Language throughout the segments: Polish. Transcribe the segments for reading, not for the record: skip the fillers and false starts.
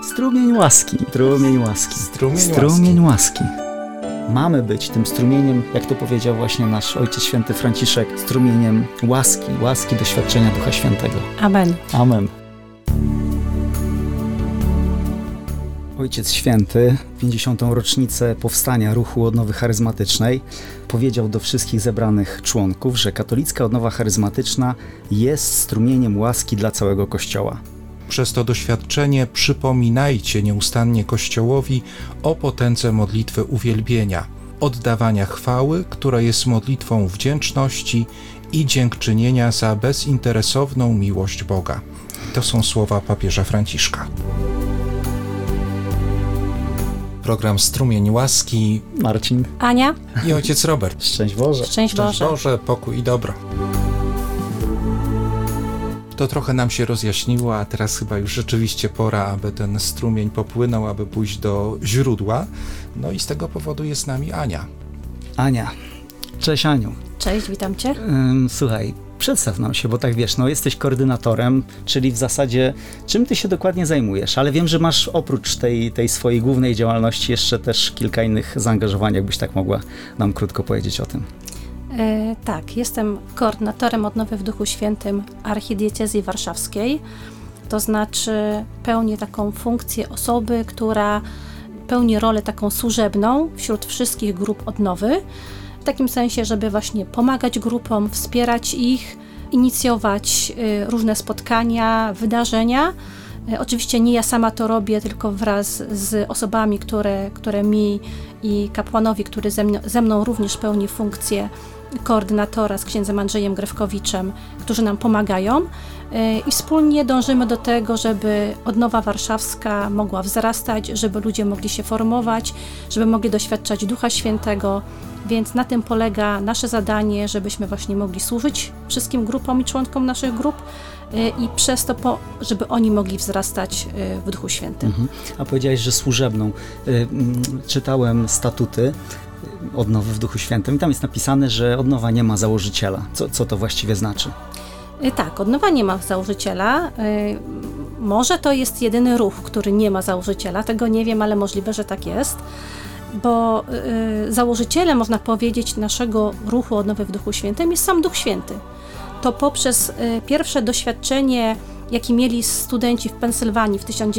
Strumień łaski. Strumień łaski. Strumień łaski. Mamy być tym strumieniem, jak to powiedział właśnie nasz Ojciec Święty Franciszek, strumieniem łaski doświadczenia Ducha Świętego. Amen. Amen. Ojciec Święty w 50. rocznicę powstania Ruchu Odnowy Charyzmatycznej powiedział do wszystkich zebranych członków, że katolicka odnowa charyzmatyczna jest strumieniem łaski dla całego Kościoła. Przez to doświadczenie przypominajcie nieustannie Kościołowi o potędze modlitwy uwielbienia, oddawania chwały, która jest modlitwą wdzięczności i dziękczynienia za bezinteresowną miłość Boga. To są słowa papieża Franciszka. Program Strumień Łaski. Marcin. Ania. I ojciec Robert. Szczęść Boże. Szczęść Boże. Szczęść Boże, pokój i dobro. To trochę nam się rozjaśniło, a teraz chyba już rzeczywiście pora, aby ten strumień popłynął, aby pójść do źródła. No i z tego powodu jest z nami Ania. Ania. Cześć Aniu. Cześć, witam Cię. Słuchaj, przedstaw nam się, bo tak wiesz, jesteś koordynatorem, czyli w zasadzie czym ty się dokładnie zajmujesz, ale wiem, że masz oprócz tej swojej głównej działalności jeszcze też kilka innych zaangażowań, jakbyś tak mogła nam krótko powiedzieć o tym. Tak, jestem koordynatorem Odnowy w Duchu Świętym Archidiecezji Warszawskiej, to znaczy pełnię taką funkcję osoby, która pełni rolę taką służebną wśród wszystkich grup odnowy, w takim sensie, żeby właśnie pomagać grupom, wspierać ich, inicjować różne spotkania, wydarzenia. Oczywiście nie ja sama to robię, tylko wraz z osobami, które mi i kapłanowi, który ze mną również pełni funkcję koordynatora z księdzem Andrzejem Grewkowiczem, którzy nam pomagają i wspólnie dążymy do tego, żeby odnowa warszawska mogła wzrastać, żeby ludzie mogli się formować, żeby mogli doświadczać Ducha Świętego, więc na tym polega nasze zadanie, żebyśmy właśnie mogli służyć wszystkim grupom i członkom naszych grup i przez to, żeby oni mogli wzrastać w Duchu Świętym. A powiedziałeś, że służebną. Czytałem statuty Odnowy w Duchu Świętym i tam jest napisane, że odnowa nie ma założyciela. Co to właściwie znaczy? Tak, odnowa nie ma założyciela. Może to jest jedyny ruch, który nie ma założyciela, tego nie wiem, ale możliwe, że tak jest, bo założycielem, można powiedzieć, naszego ruchu Odnowy w Duchu Świętym jest sam Duch Święty. To poprzez pierwsze doświadczenie, jakie mieli studenci w Pensylwanii w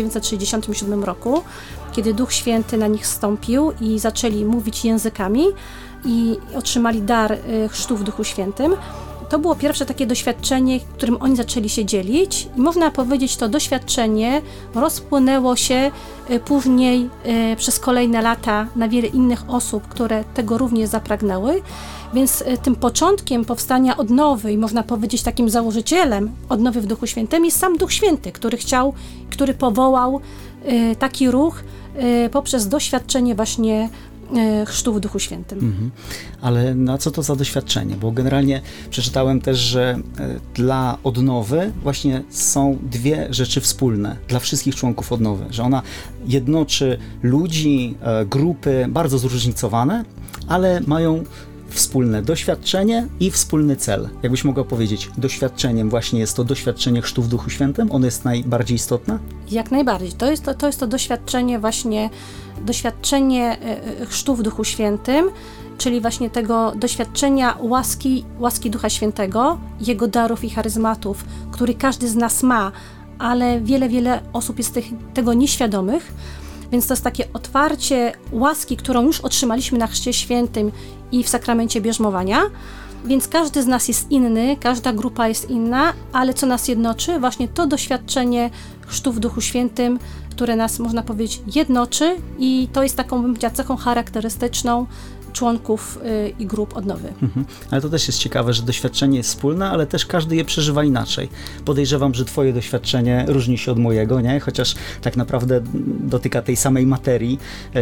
1967 roku, kiedy Duch Święty na nich zstąpił i zaczęli mówić językami i otrzymali dar chrztu w Duchu Świętym. To było pierwsze takie doświadczenie, którym oni zaczęli się dzielić i można powiedzieć, to doświadczenie rozpłynęło się później przez kolejne lata na wiele innych osób, które tego również zapragnęły. Więc tym początkiem powstania odnowy i można powiedzieć takim założycielem odnowy w Duchu Świętym jest sam Duch Święty, który powołał taki ruch poprzez doświadczenie właśnie chrztu w Duchu Świętym. Ale na co to za doświadczenie? Bo generalnie przeczytałem też, że dla odnowy właśnie są dwie rzeczy wspólne dla wszystkich członków odnowy, że ona jednoczy ludzi, grupy bardzo zróżnicowane, ale mają wspólne doświadczenie i wspólny cel. Jakbyś mogła powiedzieć, doświadczeniem właśnie jest to doświadczenie chrztu w Duchu Świętym? Ono jest najbardziej istotne? Jak najbardziej. To jest to doświadczenie właśnie, doświadczenie chrztu w Duchu Świętym, czyli właśnie tego doświadczenia łaski Ducha Świętego, Jego darów i charyzmatów, który każdy z nas ma, ale wiele osób jest tego nieświadomych. Więc to jest takie otwarcie łaski, którą już otrzymaliśmy na Chrzcie Świętym i w sakramencie bierzmowania. Więc każdy z nas jest inny, każda grupa jest inna, ale co nas jednoczy? Właśnie to doświadczenie chrztu w Duchu Świętym, które nas, można powiedzieć, jednoczy i to jest taką, bym powiedziała, cechą charakterystyczną członków i grup odnowy. Ale to też jest ciekawe, że doświadczenie jest wspólne, ale też każdy je przeżywa inaczej. Podejrzewam, że twoje doświadczenie różni się od mojego, nie? Chociaż tak naprawdę dotyka tej samej materii,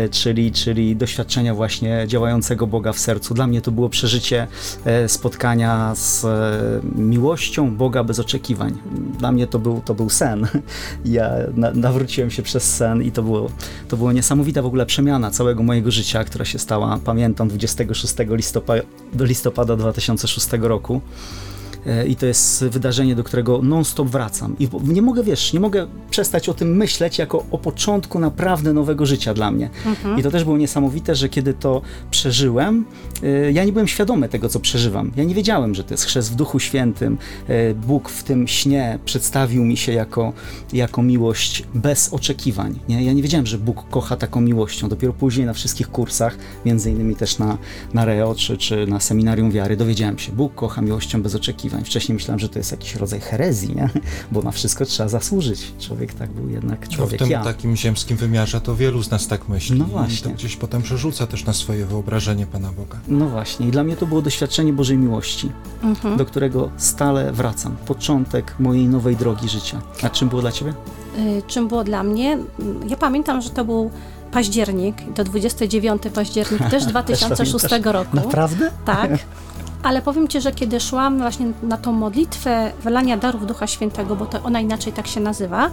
czyli doświadczenia właśnie działającego Boga w sercu. Dla mnie to było przeżycie spotkania z miłością Boga bez oczekiwań. Dla mnie to był sen. Ja nawróciłem się przez sen i to było niesamowita w ogóle przemiana całego mojego życia, która się stała, pamiętam, 26 listopada 2006 roku. I to jest wydarzenie, do którego non-stop wracam. I nie mogę przestać o tym myśleć jako o początku naprawdę nowego życia dla mnie. I to też było niesamowite, że kiedy to przeżyłem, ja nie byłem świadomy tego, co przeżywam. Ja nie wiedziałem, że to jest chrzest w Duchu Świętym. Bóg w tym śnie przedstawił mi się jako miłość bez oczekiwań. Nie? Ja nie wiedziałem, że Bóg kocha taką miłością. Dopiero później na wszystkich kursach, między innymi też na Reo czy na Seminarium Wiary, dowiedziałem się, Bóg kocha miłością bez oczekiwań. Wcześniej myślałem, że to jest jakiś rodzaj herezji, nie? Bo na wszystko trzeba zasłużyć. Człowiek tak był jednak człowiek. W tym takim ziemskim wymiarze to wielu z nas tak myśli. No właśnie. I to gdzieś potem przerzuca też na swoje wyobrażenie Pana Boga. No właśnie. I dla mnie to było doświadczenie Bożej miłości, do którego stale wracam. Początek mojej nowej drogi życia. A czym było dla Ciebie? Czym było dla mnie? Ja pamiętam, że to był październik, to 29 październik też 2006 roku. Naprawdę? Tak. Ale powiem Ci, że kiedy szłam właśnie na tą modlitwę wylania darów Ducha Świętego, bo to ona inaczej tak się nazywa,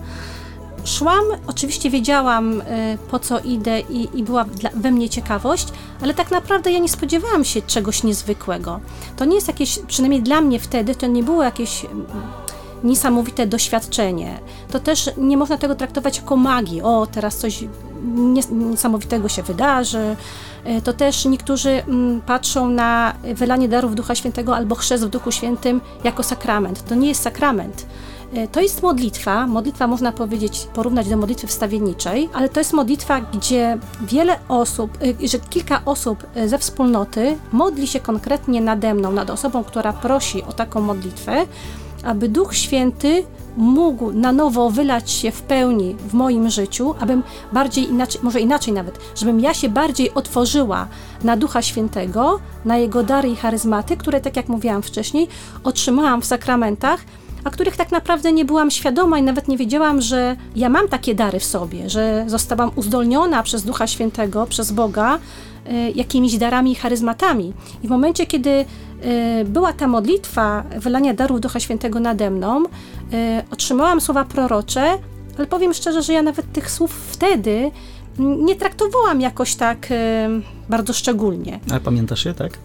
szłam, oczywiście wiedziałam, po co idę i była we mnie ciekawość, ale tak naprawdę ja nie spodziewałam się czegoś niezwykłego. To nie jest jakieś, przynajmniej dla mnie wtedy, to nie było jakieś niesamowite doświadczenie. To też nie można tego traktować jako magii. O, teraz coś niesamowitego się wydarzy. To też niektórzy patrzą na wylanie darów Ducha Świętego albo chrzest w Duchu Świętym jako sakrament. To nie jest sakrament. To jest modlitwa. Modlitwa można powiedzieć, porównać do modlitwy wstawienniczej, ale to jest modlitwa, gdzie wiele osób, że kilka osób ze wspólnoty modli się konkretnie nade mną, nad osobą, która prosi o taką modlitwę, aby Duch Święty mógł na nowo wylać się w pełni w moim życiu, abym bardziej inaczej, może inaczej nawet, żebym ja się bardziej otworzyła na Ducha Świętego, na Jego dary i charyzmaty, które, tak jak mówiłam wcześniej, otrzymałam w sakramentach, a których tak naprawdę nie byłam świadoma i nawet nie wiedziałam, że ja mam takie dary w sobie, że zostałam uzdolniona przez Ducha Świętego, przez Boga, jakimiś darami i charyzmatami. I w momencie, kiedy była ta modlitwa wylania darów Ducha Świętego nade mną, otrzymałam słowa prorocze, ale powiem szczerze, że ja nawet tych słów wtedy nie traktowałam jakoś tak bardzo szczególnie. Ale pamiętasz je, tak?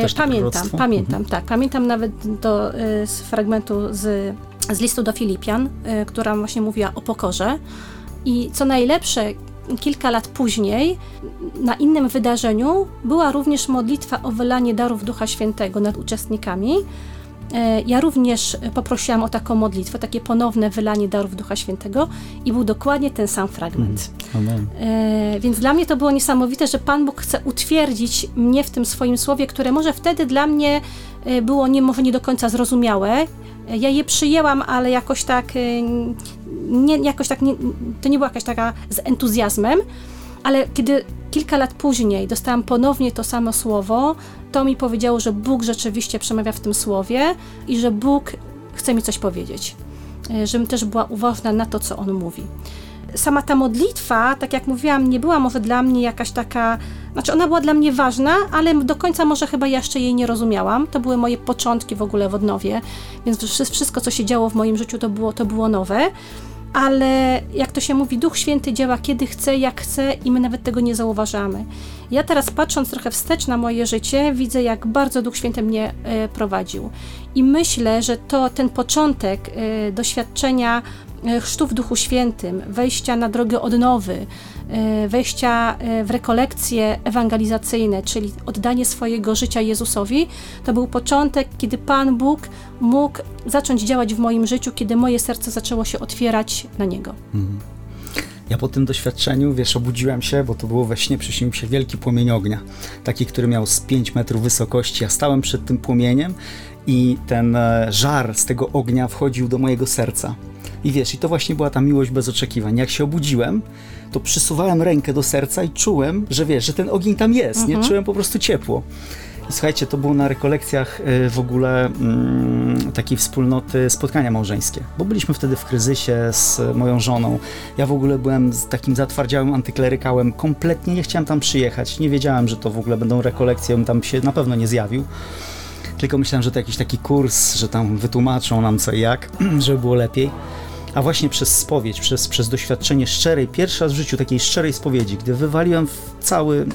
Pamiętam, tak. Pamiętam nawet z fragmentu z listu do Filipian, która właśnie mówiła o pokorze. I co najlepsze, kilka lat później, na innym wydarzeniu, była również modlitwa o wylanie darów Ducha Świętego nad uczestnikami. Ja również poprosiłam o taką modlitwę, takie ponowne wylanie darów Ducha Świętego i był dokładnie ten sam fragment. Amen. Więc dla mnie to było niesamowite, że Pan Bóg chce utwierdzić mnie w tym swoim słowie, które może wtedy dla mnie było może nie do końca zrozumiałe. Ja je przyjęłam, ale jakoś tak, to nie była jakaś taka z entuzjazmem, ale kiedy kilka lat później dostałam ponownie to samo słowo, to mi powiedziało, że Bóg rzeczywiście przemawia w tym słowie i że Bóg chce mi coś powiedzieć. Żebym też była uważna na to, co On mówi. Sama ta modlitwa, tak jak mówiłam, nie była może dla mnie jakaś taka, ona była dla mnie ważna, ale do końca może chyba jeszcze jej nie rozumiałam. To były moje początki w ogóle w odnowie, więc wszystko, co się działo w moim życiu, to było nowe. Ale jak to się mówi, Duch Święty działa kiedy chce, jak chce i my nawet tego nie zauważamy. Ja teraz, patrząc trochę wstecz na moje życie, widzę, jak bardzo Duch Święty mnie prowadził. I myślę, że ten początek doświadczenia chrztu w Duchu Świętym, wejścia na drogę odnowy, wejścia w rekolekcje ewangelizacyjne, czyli oddanie swojego życia Jezusowi, to był początek, kiedy Pan Bóg mógł zacząć działać w moim życiu, kiedy moje serce zaczęło się otwierać na Niego. Ja po tym doświadczeniu, obudziłem się, bo to było we śnie, przyśnił mi się wielki płomień ognia, taki, który miał z 5 metrów wysokości. Ja stałem przed tym płomieniem i ten żar z tego ognia wchodził do mojego serca. I i to właśnie była ta miłość bez oczekiwań. Jak się obudziłem, to przysuwałem rękę do serca i czułem, że ten ogień tam jest, nie? Czułem po prostu ciepło. I słuchajcie, to było na rekolekcjach w ogóle takiej wspólnoty spotkania małżeńskie, bo byliśmy wtedy w kryzysie z moją żoną. Ja w ogóle byłem takim zatwardziałym antyklerykałem, kompletnie nie chciałem tam przyjechać, nie wiedziałem, że to w ogóle będą rekolekcje, on tam się na pewno nie zjawił. Tylko myślałem, że to jakiś taki kurs, że tam wytłumaczą nam co i jak, żeby było lepiej. A właśnie przez spowiedź, przez doświadczenie szczerej, pierwszy raz w życiu takiej szczerej spowiedzi, gdy wywaliłem cały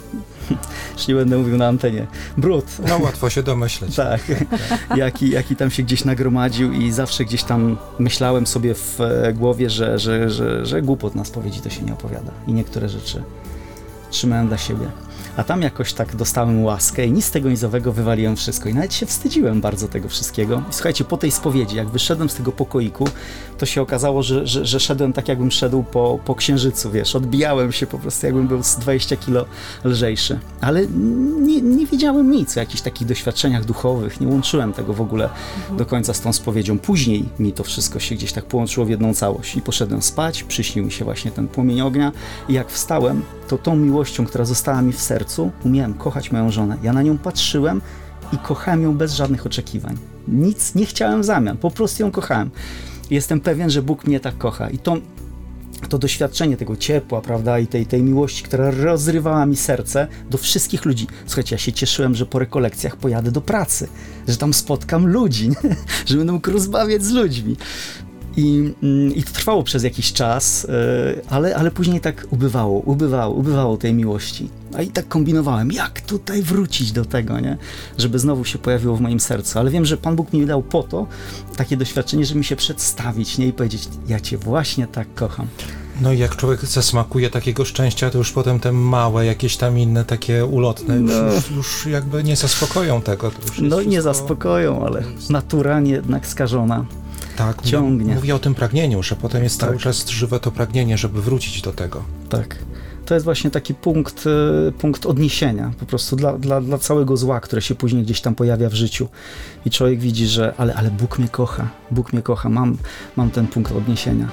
Już nie będę mówił na antenie. Brud. No łatwo się domyśleć. Tak, jaki tam się gdzieś nagromadził i zawsze gdzieś tam myślałem sobie w głowie, że głupot na spowiedzi to się nie opowiada i niektóre rzeczy trzymałem dla siebie. A tam jakoś tak dostałem łaskę i nic z tego nizowego wywaliłem wszystko i nawet się wstydziłem bardzo tego wszystkiego. I słuchajcie, po tej spowiedzi, jak wyszedłem z tego pokoiku, to się okazało, że szedłem tak, jakbym szedł po księżycu, wiesz, odbijałem się po prostu, jakbym był z 20 kilo lżejszy. Ale nie wiedziałem nic o jakichś takich doświadczeniach duchowych, nie łączyłem tego w ogóle do końca z tą spowiedzią. Później mi to wszystko się gdzieś tak połączyło w jedną całość i poszedłem spać, przyśnił mi się właśnie ten płomień ognia i jak wstałem, to tą miłością, która została mi w sercu, umiałem kochać moją żonę. Ja na nią patrzyłem i kochałem ją bez żadnych oczekiwań. Nic nie chciałem w zamian, po prostu ją kochałem. Jestem pewien, że Bóg mnie tak kocha. I to doświadczenie tego ciepła, prawda, i tej miłości, która rozrywała mi serce do wszystkich ludzi. Słuchajcie, ja się cieszyłem, że po rekolekcjach pojadę do pracy, że tam spotkam ludzi, nie? Że będę mógł rozmawiać z ludźmi. I to trwało przez jakiś czas, ale później tak ubywało tej miłości. A i tak kombinowałem, jak tutaj wrócić do tego, nie? Żeby znowu się pojawiło w moim sercu. Ale wiem, że Pan Bóg mi dał po to takie doświadczenie, żeby mi się przedstawić, nie? I powiedzieć, ja Cię właśnie tak kocham. No i jak człowiek zasmakuje takiego szczęścia, to już potem te małe, jakieś tam inne takie ulotne już jakby nie zaspokoją tego. To już no i nie zaspokoją, ale natura jednak skażona. Tak, ciągnie. Mówię o tym pragnieniu, że potem jest cały czas żywe to pragnienie, żeby wrócić do tego. Tak. To jest właśnie taki punkt odniesienia po prostu dla całego zła, które się później gdzieś tam pojawia w życiu. I człowiek widzi, że ale Bóg mnie kocha, mam ten punkt odniesienia.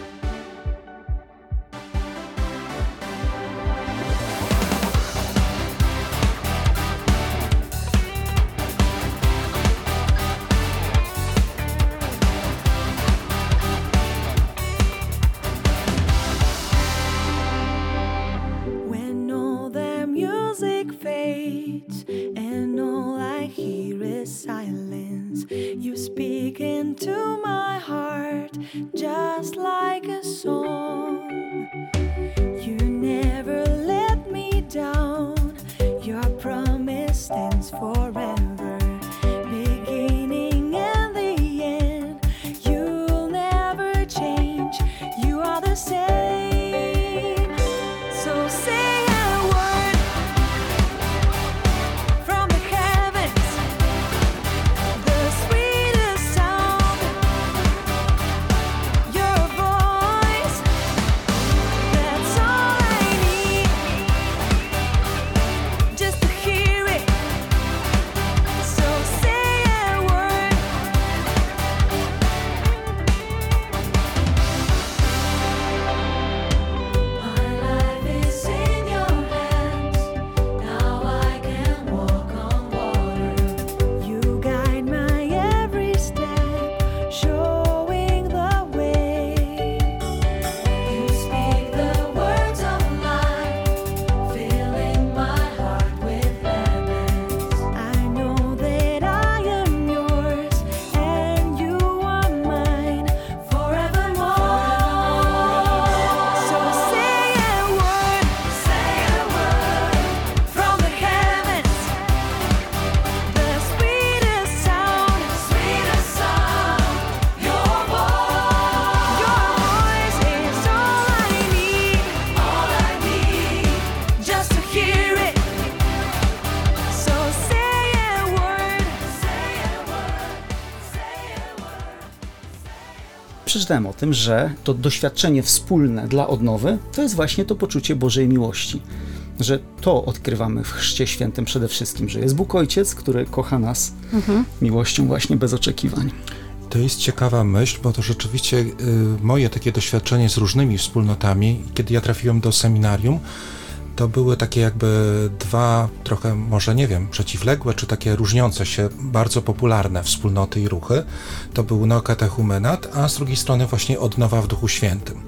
Przeczytałem o tym, że to doświadczenie wspólne dla odnowy to jest właśnie to poczucie Bożej miłości. Że to odkrywamy w Chrzcie Świętym przede wszystkim, że jest Bóg Ojciec, który kocha nas miłością właśnie bez oczekiwań. To jest ciekawa myśl, bo to rzeczywiście moje takie doświadczenie z różnymi wspólnotami, kiedy ja trafiłem do seminarium, to były takie jakby dwa, trochę może nie wiem, przeciwległe, czy takie różniące się, bardzo popularne wspólnoty i ruchy. To był neokatechumenat, a z drugiej strony właśnie odnowa w Duchu Świętym.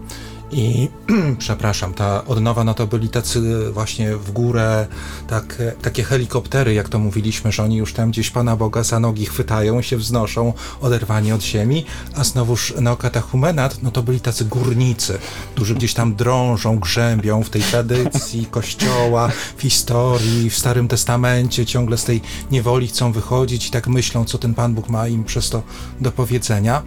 I przepraszam, ta odnowa, no to byli tacy właśnie w górę, takie helikoptery, jak to mówiliśmy, że oni już tam gdzieś Pana Boga za nogi chwytają, się wznoszą, oderwani od ziemi, a znowuż neokatechumenat, no to byli tacy górnicy, którzy gdzieś tam drążą, grzębią w tej tradycji Kościoła, w historii, w Starym Testamencie, ciągle z tej niewoli chcą wychodzić i tak myślą, co ten Pan Bóg ma im przez to do powiedzenia.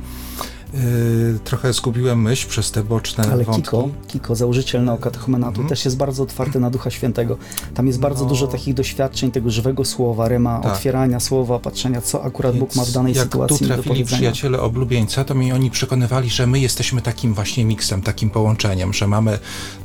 Trochę zgubiłem myśl przez te boczne wątki. Ale Kiko, założyciel neokatechumenatu, też jest bardzo otwarty na Ducha Świętego. Tam jest bardzo dużo takich doświadczeń tego żywego słowa, rema, otwierania słowa, patrzenia, co akurat Bóg ma w danej sytuacji do powiedzenia. Jak tu trafili przyjaciele oblubieńca, to mi oni przekonywali, że my jesteśmy takim właśnie miksem, takim połączeniem, że mamy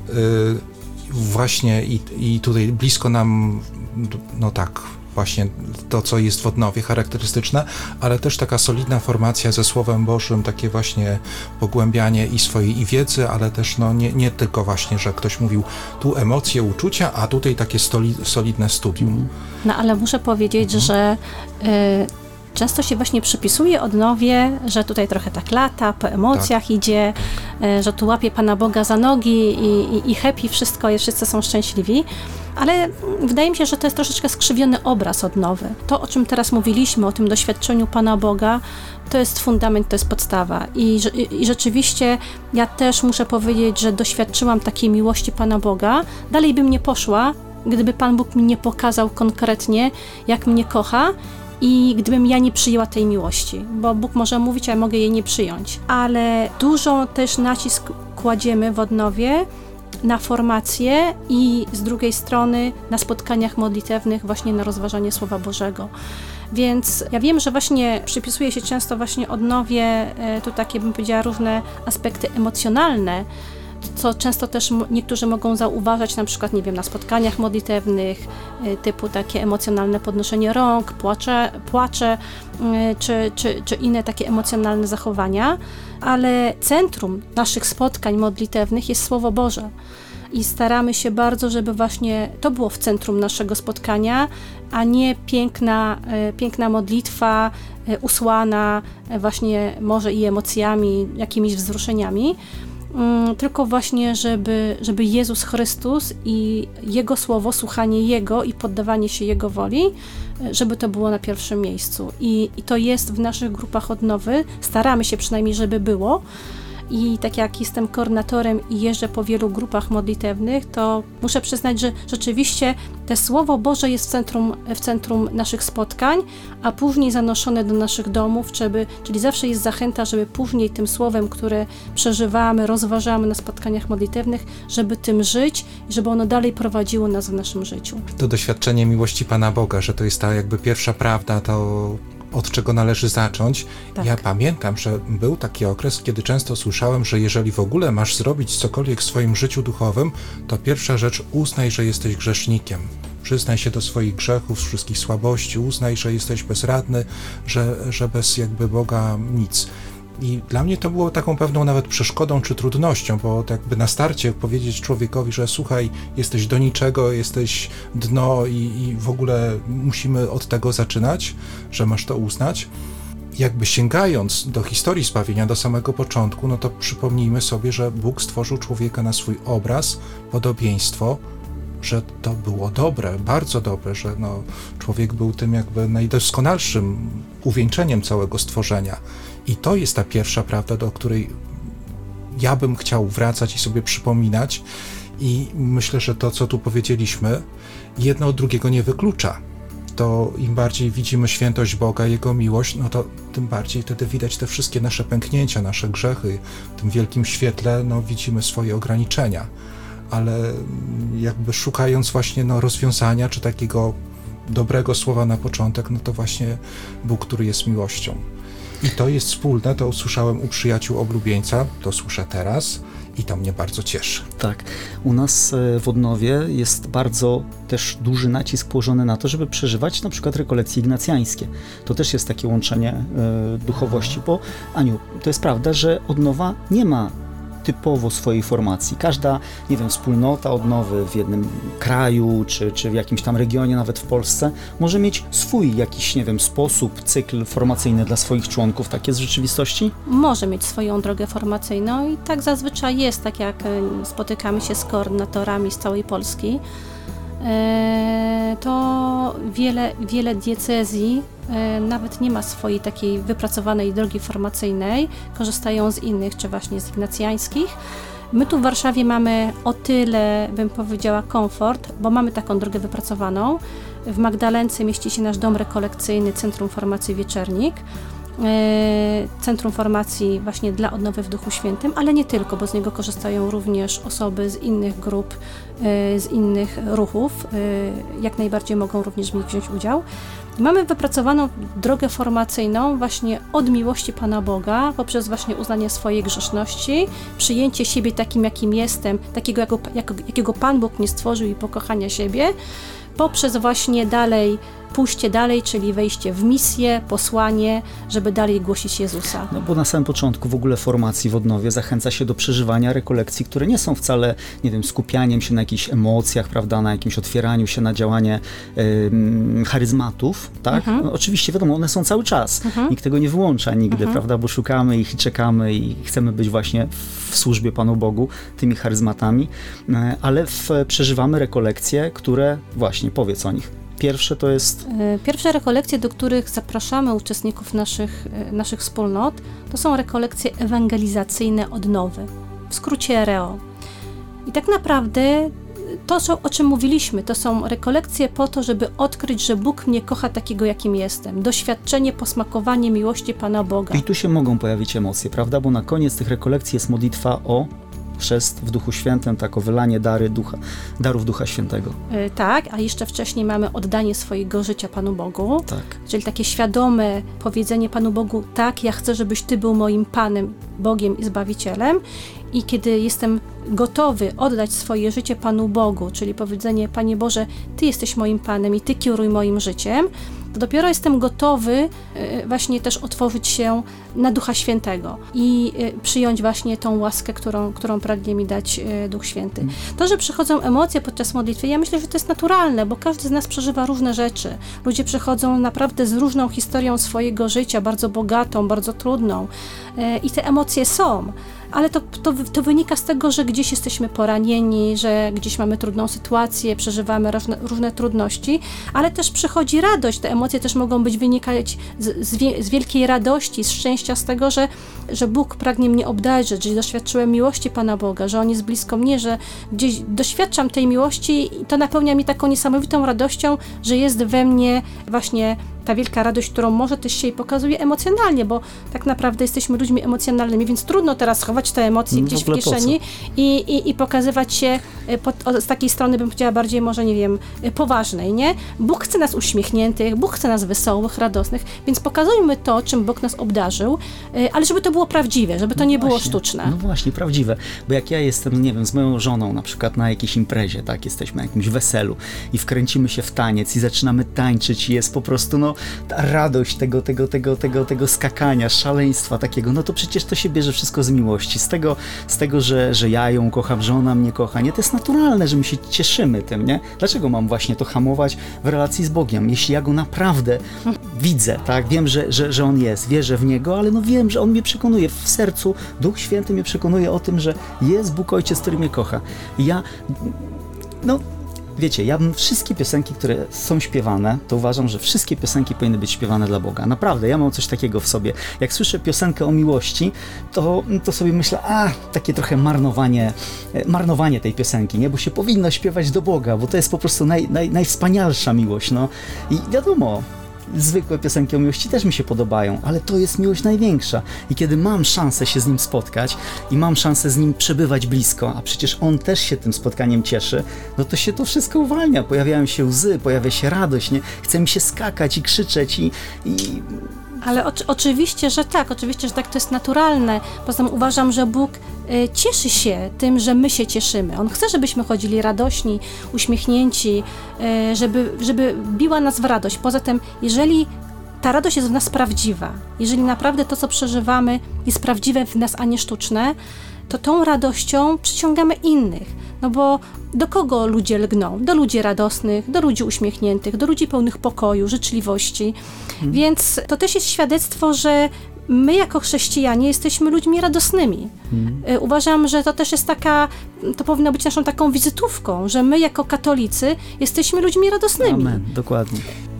właśnie i tutaj blisko nam, no tak, właśnie to, co jest w odnowie charakterystyczne, ale też taka solidna formacja ze Słowem Bożym, takie właśnie pogłębianie i swojej wiedzy, ale też no nie tylko właśnie, że ktoś mówił tu emocje, uczucia, a tutaj takie solidne studium. No ale muszę powiedzieć, że często się właśnie przypisuje odnowie, że tutaj trochę tak lata, po emocjach idzie, że tu łapie Pana Boga za nogi i happy, wszyscy są szczęśliwi. Ale wydaje mi się, że to jest troszeczkę skrzywiony obraz odnowy. To, o czym teraz mówiliśmy, o tym doświadczeniu Pana Boga, to jest fundament, to jest podstawa. I rzeczywiście ja też muszę powiedzieć, że doświadczyłam takiej miłości Pana Boga. Dalej bym nie poszła, gdyby Pan Bóg mi nie pokazał konkretnie, jak mnie kocha i gdybym ja nie przyjęła tej miłości. Bo Bóg może mówić, a ja mogę jej nie przyjąć. Ale dużo też nacisk kładziemy w odnowie na formację i z drugiej strony na spotkaniach modlitewnych właśnie na rozważanie Słowa Bożego. Więc ja wiem, że właśnie przypisuje się często właśnie odnowie tu takie, bym powiedziała, różne aspekty emocjonalne, co często też niektórzy mogą zauważać, na przykład, nie wiem, na spotkaniach modlitewnych, typu takie emocjonalne podnoszenie rąk, płacze czy inne takie emocjonalne zachowania, ale centrum naszych spotkań modlitewnych jest Słowo Boże. I staramy się bardzo, żeby właśnie to było w centrum naszego spotkania, a nie piękna modlitwa usłana właśnie może i emocjami, jakimiś wzruszeniami, tylko właśnie, żeby Jezus Chrystus i Jego Słowo, słuchanie Jego i poddawanie się Jego woli, żeby to było na pierwszym miejscu. I to jest w naszych grupach odnowy, staramy się przynajmniej, żeby było. I tak jak jestem koordynatorem i jeżdżę po wielu grupach modlitewnych, to muszę przyznać, że rzeczywiście to Słowo Boże jest w centrum naszych spotkań, a później zanoszone do naszych domów, czyli zawsze jest zachęta, żeby później tym Słowem, które przeżywamy, rozważamy na spotkaniach modlitewnych, żeby tym żyć i żeby ono dalej prowadziło nas w naszym życiu. To doświadczenie miłości Pana Boga, że to jest ta jakby pierwsza prawda, to od czego należy zacząć. Tak. Ja pamiętam, że był taki okres, kiedy często słyszałem, że jeżeli w ogóle masz zrobić cokolwiek w swoim życiu duchowym, to pierwsza rzecz, uznaj, że jesteś grzesznikiem. Przyznaj się do swoich grzechów, wszystkich słabości, uznaj, że jesteś bezradny, że bez jakby Boga nic. I dla mnie to było taką pewną nawet przeszkodą czy trudnością, bo tak jakby na starcie powiedzieć człowiekowi, że słuchaj, jesteś do niczego, jesteś dno i w ogóle musimy od tego zaczynać, że masz to uznać. Jakby sięgając do historii zbawienia, do samego początku, no to przypomnijmy sobie, że Bóg stworzył człowieka na swój obraz, podobieństwo, że to było dobre, bardzo dobre, że no, człowiek był tym jakby najdoskonalszym uwieńczeniem całego stworzenia. I to jest ta pierwsza prawda, do której ja bym chciał wracać i sobie przypominać. I myślę, że to, co tu powiedzieliśmy, jedno od drugiego nie wyklucza. To im bardziej widzimy świętość Boga, Jego miłość, no to tym bardziej wtedy widać te wszystkie nasze pęknięcia, nasze grzechy. W tym wielkim świetle no, widzimy swoje ograniczenia. Ale jakby szukając właśnie no, rozwiązania, czy takiego dobrego słowa na początek, no to właśnie Bóg, który jest miłością. I to jest wspólne, to usłyszałem u przyjaciół oblubieńca, to słyszę teraz i to mnie bardzo cieszy. Tak, u nas w Odnowie jest bardzo też duży nacisk położony na to, żeby przeżywać na przykład rekolekcje ignacjańskie. To też jest takie łączenie duchowości, bo Aniu, to jest prawda, że Odnowa nie ma typowo swojej formacji. Każda, nie wiem, wspólnota odnowy w jednym kraju, czy w jakimś tam regionie, nawet w Polsce, może mieć swój jakiś, nie wiem, sposób, cykl formacyjny dla swoich członków. Tak jest w rzeczywistości? Może mieć swoją drogę formacyjną i tak zazwyczaj jest, tak jak spotykamy się z koordynatorami z całej Polski, to wiele diecezji nawet nie ma swojej takiej wypracowanej drogi formacyjnej, korzystają z innych, czy właśnie z ignacjańskich. My tu w Warszawie mamy o tyle, bym powiedziała, komfort, bo mamy taką drogę wypracowaną. W Magdalence mieści się nasz dom rekolekcyjny Centrum Formacji Wieczernik, Centrum Formacji właśnie dla odnowy w Duchu Świętym, ale nie tylko, bo z niego korzystają również osoby z innych grup, z innych ruchów, jak najbardziej mogą również w nich wziąć udział. Mamy wypracowaną drogę formacyjną właśnie od miłości Pana Boga, poprzez właśnie uznanie swojej grzeszności, przyjęcie siebie takim, jakim jestem, takiego, jakiego Pan Bóg mnie stworzył i pokochania siebie, poprzez właśnie pójście dalej, czyli wejście w misję, posłanie, żeby dalej głosić Jezusa. No bo na samym początku w ogóle formacji w odnowie zachęca się do przeżywania rekolekcji, które nie są wcale, nie wiem, skupianiem się na jakichś emocjach, prawda, na jakimś otwieraniu się na działanie charyzmatów, tak? No, oczywiście, wiadomo, one są cały czas. Nikt tego nie wyłącza nigdy, prawda, bo szukamy ich i czekamy i chcemy być właśnie w służbie Panu Bogu tymi charyzmatami, ale przeżywamy rekolekcje, które właśnie, powiedz o nich. Pierwsze to jest... Pierwsze rekolekcje, do których zapraszamy uczestników naszych wspólnot, to są rekolekcje ewangelizacyjne odnowy, w skrócie REO. I tak naprawdę to, o czym mówiliśmy, to są rekolekcje po to, żeby odkryć, że Bóg mnie kocha takiego, jakim jestem. Doświadczenie, posmakowanie miłości Pana Boga. I tu się mogą pojawić emocje, prawda? Bo na koniec tych rekolekcji jest modlitwa o chrzest w Duchu Świętym, tak, o wylanie darów Ducha Świętego. Tak, a jeszcze wcześniej mamy oddanie swojego życia Panu Bogu. Tak. Czyli takie świadome powiedzenie Panu Bogu, tak, ja chcę, żebyś Ty był moim Panem, Bogiem i Zbawicielem. I kiedy jestem gotowy oddać swoje życie Panu Bogu, czyli powiedzenie, Panie Boże, Ty jesteś moim Panem i Ty kieruj moim życiem, to dopiero jestem gotowy właśnie też otworzyć się na Ducha Świętego i przyjąć właśnie tą łaskę, którą pragnie mi dać Duch Święty. To, że przychodzą emocje podczas modlitwy, ja myślę, że to jest naturalne, bo każdy z nas przeżywa różne rzeczy. Ludzie przychodzą naprawdę z różną historią swojego życia, bardzo bogatą, bardzo trudną i te emocje są. Ale to wynika z tego, że gdzieś jesteśmy poranieni, że gdzieś mamy trudną sytuację, przeżywamy różne trudności, ale też przychodzi radość. Te emocje też mogą wynikać z wielkiej radości, z szczęścia, z tego, że Bóg pragnie mnie obdarzyć, że doświadczyłem miłości Pana Boga, że On jest blisko mnie, że gdzieś doświadczam tej miłości i to napełnia mnie taką niesamowitą radością, że jest we mnie właśnie ta wielka radość, którą może też się pokazuje emocjonalnie, bo tak naprawdę jesteśmy ludźmi emocjonalnymi, więc trudno teraz chować te emocje gdzieś w kieszeni i pokazywać się z takiej strony, bym powiedziała, bardziej może, nie wiem, poważnej, nie? Bóg chce nas uśmiechniętych, Bóg chce nas wesołych, radosnych, więc pokazujmy to, czym Bóg nas obdarzył, ale żeby to było prawdziwe, żeby to nie było sztuczne. No właśnie, prawdziwe, bo jak ja jestem, nie wiem, z moją żoną na przykład na jakiejś imprezie, tak, jesteśmy na jakimś weselu i wkręcimy się w taniec i zaczynamy tańczyć i jest po prostu, no, ta radość tego skakania, szaleństwa takiego, no to przecież to się bierze wszystko z miłości, z tego, że ja ją kocham, że ona mnie kocha, nie? To jest naturalne, że my się cieszymy tym, nie? Dlaczego mam właśnie to hamować w relacji z Bogiem? Jeśli ja Go naprawdę widzę, tak? Wiem, że On jest, wierzę w Niego, ale no wiem, że On mnie przekonuje w sercu, Duch Święty mnie przekonuje o tym, że jest Bóg Ojciec, który mnie kocha. I ja, no, wiecie, ja bym wszystkie piosenki, które są śpiewane, to uważam, że wszystkie piosenki powinny być śpiewane dla Boga. Naprawdę, ja mam coś takiego w sobie. Jak słyszę piosenkę o miłości, to sobie myślę, takie trochę marnowanie tej piosenki, nie? Bo się powinno śpiewać do Boga, bo to jest po prostu najwspanialsza miłość, no. I wiadomo, zwykłe piosenki o miłości też mi się podobają, ale to jest miłość największa. I kiedy mam szansę się z Nim spotkać i mam szansę z Nim przebywać blisko, a przecież On też się tym spotkaniem cieszy, no to się to wszystko uwalnia. Pojawiają się łzy, pojawia się radość, nie? Chce mi się skakać i krzyczeć i... Ale oczywiście, że tak, to jest naturalne. Poza tym uważam, że Bóg cieszy się tym, że my się cieszymy. On chce, żebyśmy chodzili radośni, uśmiechnięci, żeby biła nas w radość. Poza tym, jeżeli ta radość jest w nas prawdziwa, jeżeli naprawdę to, co przeżywamy, jest prawdziwe w nas, a nie sztuczne, to tą radością przyciągamy innych. No bo do kogo ludzie lgną? Do ludzi radosnych, do ludzi uśmiechniętych, do ludzi pełnych pokoju, życzliwości. Więc to też jest świadectwo, że my jako chrześcijanie jesteśmy ludźmi radosnymi. Uważam, że to też jest to powinno być naszą taką wizytówką, że my jako katolicy jesteśmy ludźmi radosnymi. Amen, dokładnie.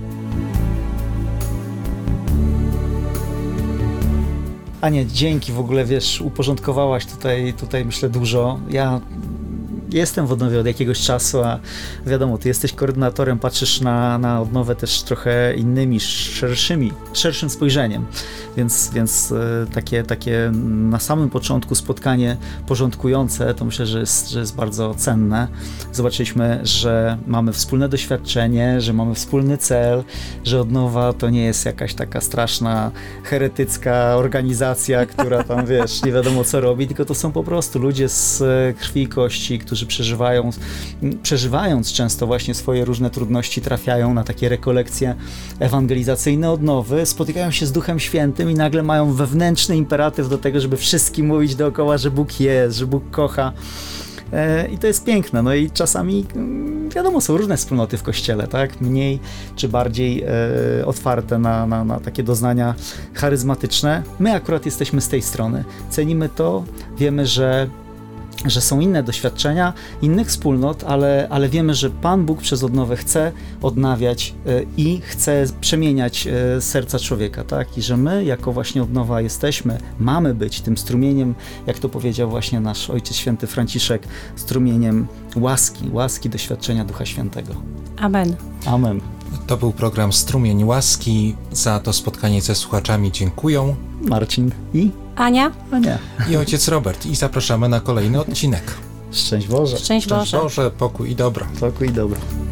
Ania, dzięki w ogóle, wiesz, uporządkowałaś tutaj myślę dużo. Ja jestem w Odnowie od jakiegoś czasu, a wiadomo, ty jesteś koordynatorem, patrzysz na Odnowę też trochę innymi, szerszym spojrzeniem, więc takie na samym początku spotkanie porządkujące, to myślę, że jest bardzo cenne. Zobaczyliśmy, że mamy wspólne doświadczenie, że mamy wspólny cel, że Odnowa to nie jest jakaś taka straszna, heretycka organizacja, która tam, wiesz, nie wiadomo co robi, tylko to są po prostu ludzie z krwi i kości, którzy przeżywając często właśnie swoje różne trudności, trafiają na takie rekolekcje ewangelizacyjne Odnowy, spotykają się z Duchem Świętym i nagle mają wewnętrzny imperatyw do tego, żeby wszystkim mówić dookoła, że Bóg jest, że Bóg kocha. I to jest piękne. No i czasami, wiadomo, są różne wspólnoty w Kościele, tak? Mniej czy bardziej otwarte na takie doznania charyzmatyczne. My akurat jesteśmy z tej strony. Cenimy to, wiemy, że są inne doświadczenia, innych wspólnot, ale wiemy, że Pan Bóg przez Odnowę chce odnawiać i chce przemieniać serca człowieka, tak? I że my, jako właśnie Odnowa mamy być tym strumieniem, jak to powiedział właśnie nasz Ojciec Święty Franciszek, strumieniem łaski doświadczenia Ducha Świętego. Amen. Amen. To był program Strumień Łaski. Za to spotkanie ze słuchaczami dziękuję Marcin i Ania i ojciec Robert. I zapraszamy na kolejny odcinek. Szczęść Boże. Szczęść Boże. Boże, pokój i dobro. Pokój i dobro.